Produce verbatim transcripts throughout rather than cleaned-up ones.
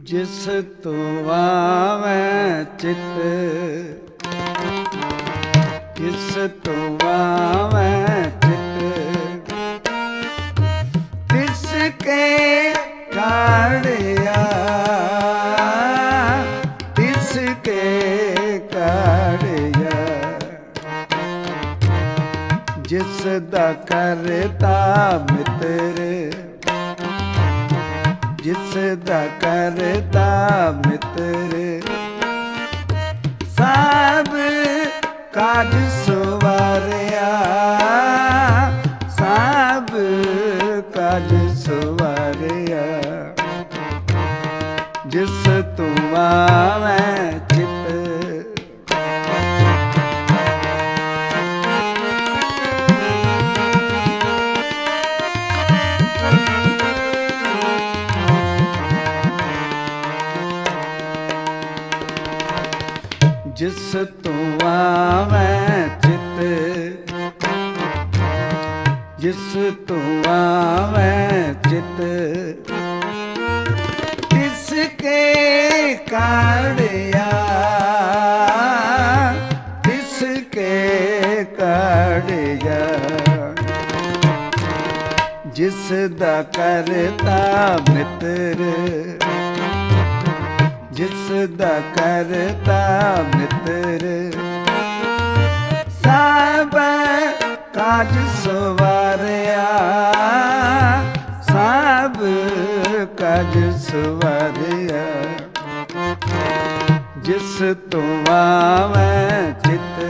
ਜਿਸ ਤੂੰ ਆਵੈ ਚਿਤ, ਜਿਸ ਤੂੰ ਆਵੈ ਚਿਤ, ਤਿਸ ਕੇ ਕਾੜਿਆ, ਤਿਸ ਕੇ ਕਾੜਿਆ। ਜਿਸ ਦਾ ਕਰਤਾ ਮਿੱਤਰ, ਜਿਸ ਦਾ ਕਰਤਾ ਮਿੱਤਰ, ਸਭ ਕਾਜ ਸਵਾਰਿਆ, ਸਭ ਕਾਜ ਸਵਾਰਿਆ। ਜਿਸ ਤੂੰ ਆਵੈ ਚਿਤ, ਜਿਸ ਤੂੰ ਆਵੈ ਚਿਤ, ਜਿਸ ਤੂੰ ਆਵੈ ਚਿਤ, ਤਿਸ ਕੇ ਕਾੜਿਆ, ਤਿਸ ਕੇ ਕਾੜਿਆ। ਜਿਸ ਦਾ ਕਰਤਾ ਮਿੱਤਰ, ਜਿਸ ਦਾ ਕਰਤਾ ਮਿੱਤਰ, ਸਭ ਕਾਜ ਸਵਾਰਿਆ, ਸਭ ਕਾਜ ਸਵਾਰਿਆ। ਜਿਸ ਤੂੰ ਆਵੈ ਚਿਤ,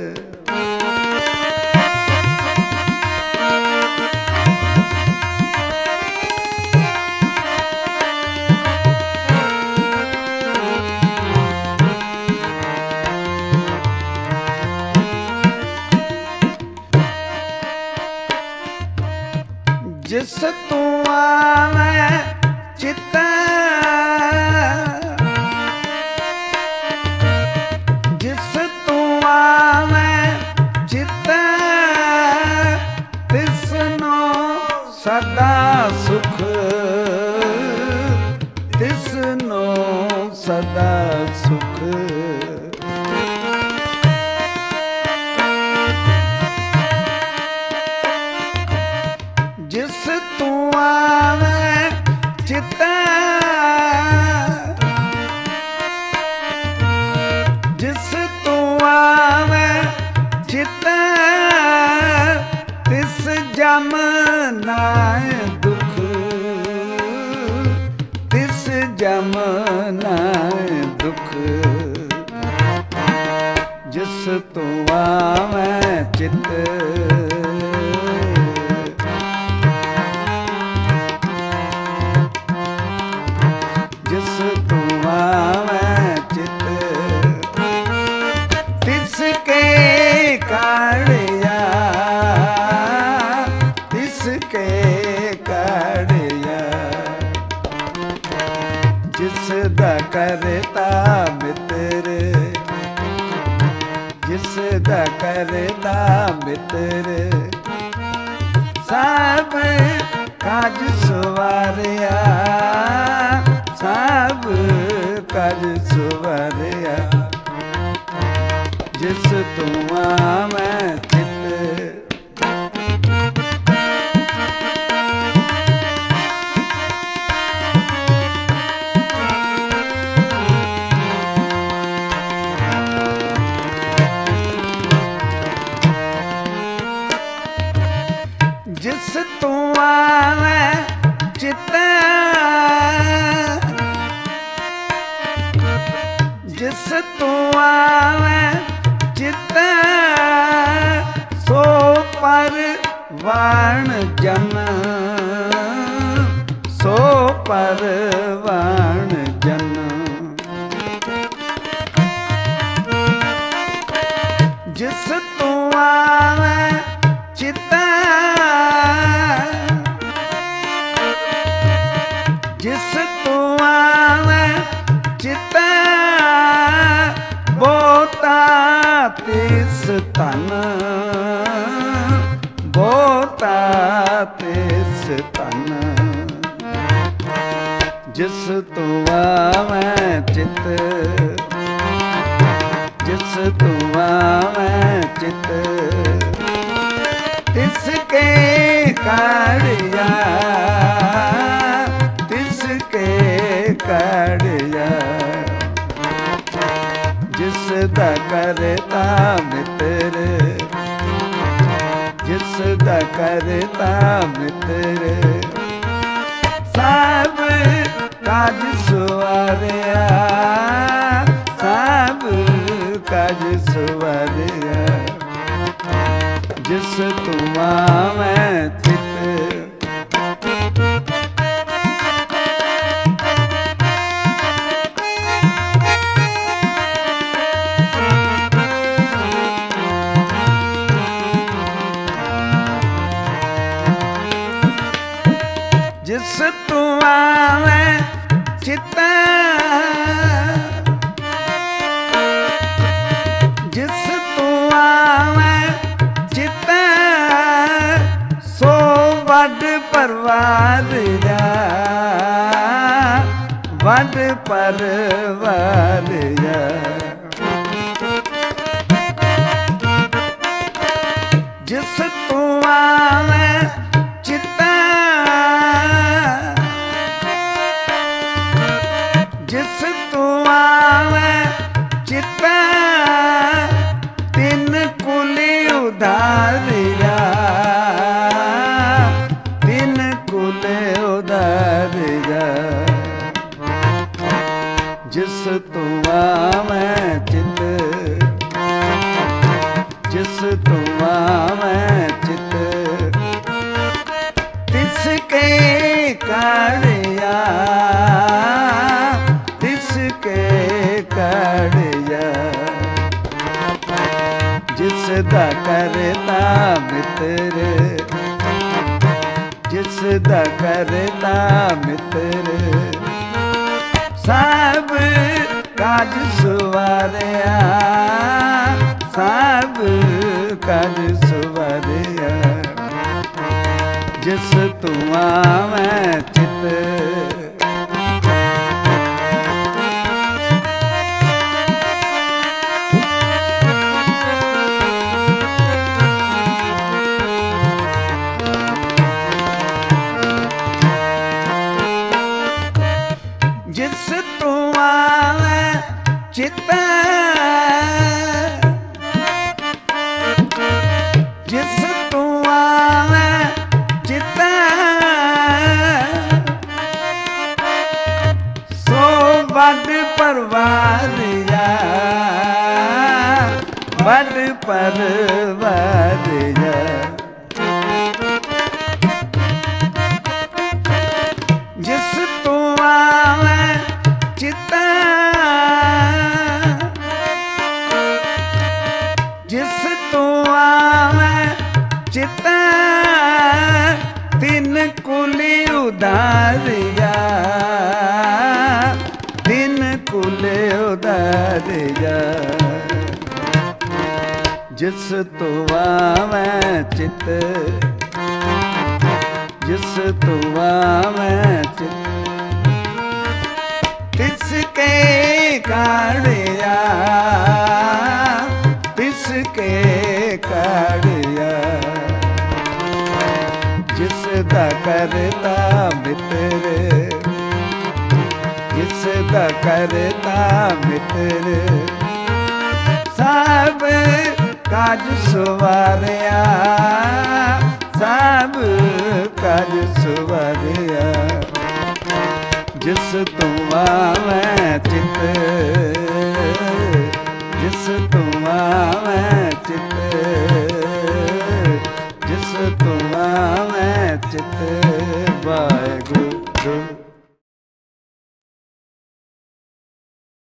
ਜਿਸ ਤੂੰ ਆਵੈ ਚਿਤ, ਜਿਸ ਤੂੰ ਆਵੈ ਚਿਤ, ਤਿਸਨੂੰ ਸਦਾ ਸੁਖ, ਤਿਸਨੂੰ ਸਦਾ ਸੁਖ। ਜਿਸ ਤੂੰ ਆਵੈ ਚਿਤ, ਜਿਸ ਤੂੰ ਆਵੈ ਚਿਤ, ਤਿਸ ਜਮ ਨਾਇ ਦੁਖ, ਤਿਸ ਜਮ ਨਾਇ ਦੁਖ। ਜਿਸ ਤੂੰ ਆਵੈ ਚਿਤ, ਜਿਸ ਤੂੰ ਆਵੈ ਚਿਤ, ਤਿਸ ਕੇ ਕਾੜਿਆ, ਤਿਸ ਕੇ ਕਾੜਿਆ। ਜਿਸ ਦਾ ਕਰਤਾ ਮਿੱਤਰ, ਜਿਸ ਦਾ ਕਰਤਾ ਮਿੱਤਰ, ਸਭ ਕਾਜ ਸਵਾਰਿਆ, ਸਭ ਕਾਜ ਸਵਾਰਿਆ। ਜਿਸ ਤੂੰ ਆਵੈ ਚਿਤ, ਜਿਸ ਤੂੰ ਆਵੈ ਚਿਤ, ਜਿਸ ਤੂੰ ਆਵੈ ਚਿਤ, ਸੋ ਪਰਵਾਣ ਜਨ, ਸੋ ਪਰਵਾਣ ਜਨ। ਜਿਸ ਤੂੰ ਆਵੈ ਚਿਤ, ਜਿਸ ਤੂੰ ਆਵੈ ਚਿਤ, ਬੋਤਾ ਤਿਸ ਤਨ, ਬੋਤਾ ਤਿਸ ਤਨ। ਜਿਸ ਤੂੰ ਆਵੈ ਚਿਤ, ਜਿਸ ਤੂੰ ਆਵੈ ਚਿਤ, ਤਿਸ ਕੇ ਕਾੜਿਆ, ਤਿਸ ਕੇ ਕਾੜਿਆ। ਜਿਸ ਦਾ ਕਰਤਾ ਮਿੱਤਰ, ਜਿਸ ਦਾ ਕਰਤਾ ਮਿੱਤਰ, ਸਭ ਕਾਜ ਸਵਾਰਿਆ, ਸਭ ਕਾਜ ਸਵਾਰਿਆ। ਜਿਸ ਤੂੰ ਆਵੈ ਚਿਤ, ਜਿਸ ਤੂੰ ਆਵੈ ਚਿਤ, ਜਿਸ ਤੂੰ ਆਵੈ ਚਿਤ, ਸੋ ਵੱਡ ਪਰਵਾਰਿਆ, ਵੱਡ ਪਰਵਾਰਿਆ। ਜਿਸ ਤੂੰ ਆਵੈ ਚਿਤ, ਜਿਸ ਤੂੰ ਆਵੈ ਚਿਤ, ਤਿਨ ਕੁਲ ਉਧਾਰਿਆ, ਤਿਨ ਕੁਲ ਉਧਾਰਿਆ। ਜਿਸ ਤੂੰ ਆਵੈ ਚਿਤ, ਜਿਸ ਤੂੰ ਆਵੈ ਚਿਤ, ਤਿਸ ਕੇ ਕਾੜਿਆ, ਤਿਸ ਕੇ ਕਾੜਿਆ। ਜਿਸ ਦਾ ਕਰਤਾ ਮਿੱਤਰ, ਜਿਸ ਦਾ ਕਰਤਾ ਮਿੱਤਰ, ਸਭ ਕਾਜ ਸਵਾਰਿਆ, ਸਭ ਕਾਜ ਸਵਾਰਿਆ। ਜਿਸ ਤੂੰ ਆਵੈ ਚਿਤ, ਜਿਸ ਤੂੰ ਆਵੈ ਚਿਤ, ਜਿਸ ਤੂੰ ਆਵੈ ਚਿਤ, ਸੋ ਵੱਡ ਪਰਵਾਰਿਆ, ਵੱਡ ਪਰਵਾਰਿਆ। ਜਿਸ ਤੂੰ ਆਵੈ ਚਿਤ, ਜਿਸ ਤੂੰ ਆਵੈ ਚਿਤ, ਤਿਨ ਕੁਲ ਉਧਾਰਿਆ, ਤਿਨ ਕੁਲ ਉਧਾਰਿਆ। ਜਿਸ ਤੂੰ ਆਵੈ ਚਿਤ, ਜਿਸ ਤੂੰ ਆਵੈ ਚਿਤ, ਤਿਸ ਕੇ ਕਾੜਿਆ, ਤਿਸ ਕੇ ਕਾੜਿਆ। ਜਿਸ ਦਾ ਕਰਤਾ ਮਿੱਤਰ, ਜਿਸ ਦਾ ਕਰਤਾ ਮਿੱਤਰ, ਸਭ ਕਾਜ ਸਵਾਰਿਆ, ਸਭ ਕਾਜ ਸਵਾਰਿਆ। ਜਿਸ ਤੂੰ ਆਵੈ ਚਿਤ, ਜਿਸ ਤੂੰ ਆਵੈ ਚਿਤ, ਜਿਸ ਤੂੰ ਆਵੈ ਚਿਤ। ਵਾਹਿ